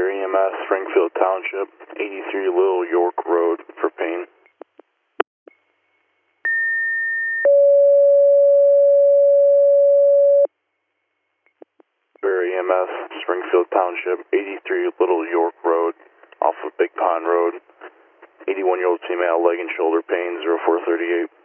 EMS, Springfield Township, 83 Little York Road for pain. EMS, Springfield Township, 83 Little York Road, off of Big Pond Road. 81-year-old female, leg and shoulder pain, 0438.